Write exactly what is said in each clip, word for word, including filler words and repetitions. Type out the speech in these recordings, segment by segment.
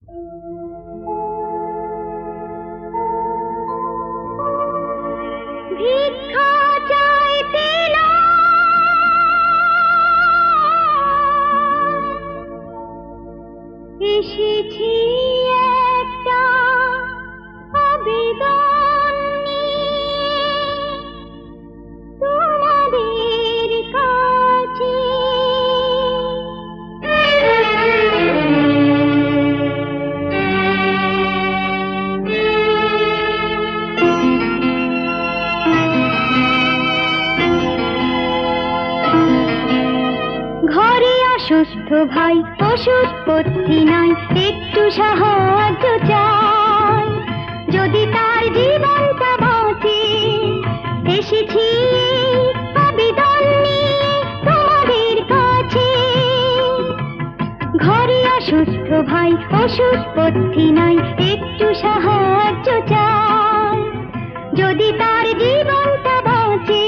ভিক্ষা চাইতে না এসেছি একটা আবেদন নিয়ে তোমাদের কাছে। ঘরে অসুস্থ ভাই, ওষুধ পত্তি নাই, একটু সাহায্য চাই, যদি তার জীবনটা বাঁচে। এসেছি আবেদন নিয়ে তোমাদের কাছে। ঘরে অসুস্থ ভাই, ওষুধ পত্তি নাই, একটু সাহায্য চাই, যদি তার জীবনটা বাঁচে।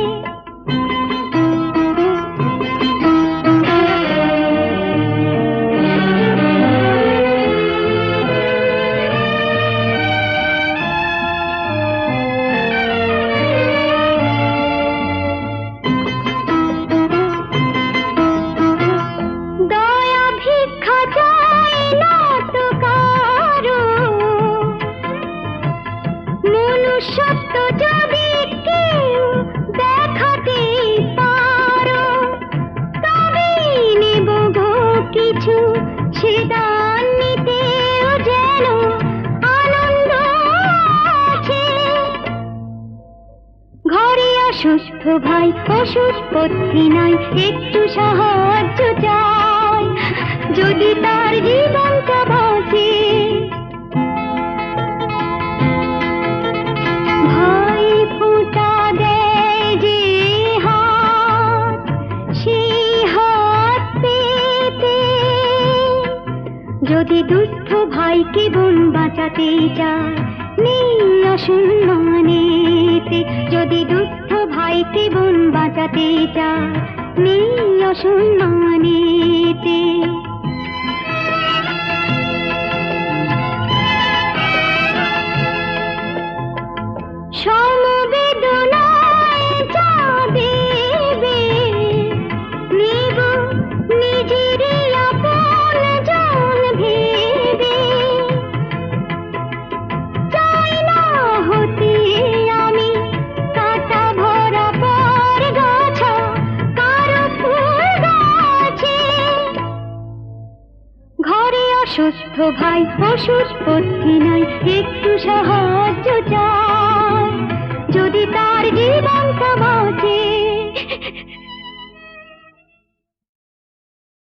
সত্য যদি কেউ দেখাতে পারো, তবেই নেব গো কিছু, সে দান নিতেও যেন আনন্দ আছে। ঘরে অসুস্থ ভাই, ওষুধ পত্তি নাই, একটু সাহায্য চাই, যদি তার জীবনটা বাঁচে। যদি দুস্থ ভাইকে বোন বাঁচাতে চায়, নেই অসম্মানেতে। যদি দুস্থ ভাইকে বোন বাঁচাতে চায়, নেই অসম্মানেতে। সমবেদনায় যা দেবে নেব নিজেরই আপন জন ভেবে। চাই না হতে আমি কাঁটা ভরা পর গাছা কারো ফুল গাছে। ঘরে অসুস্থ ভাই, ওষুধ পত্তি নাই, একটু সাহায্য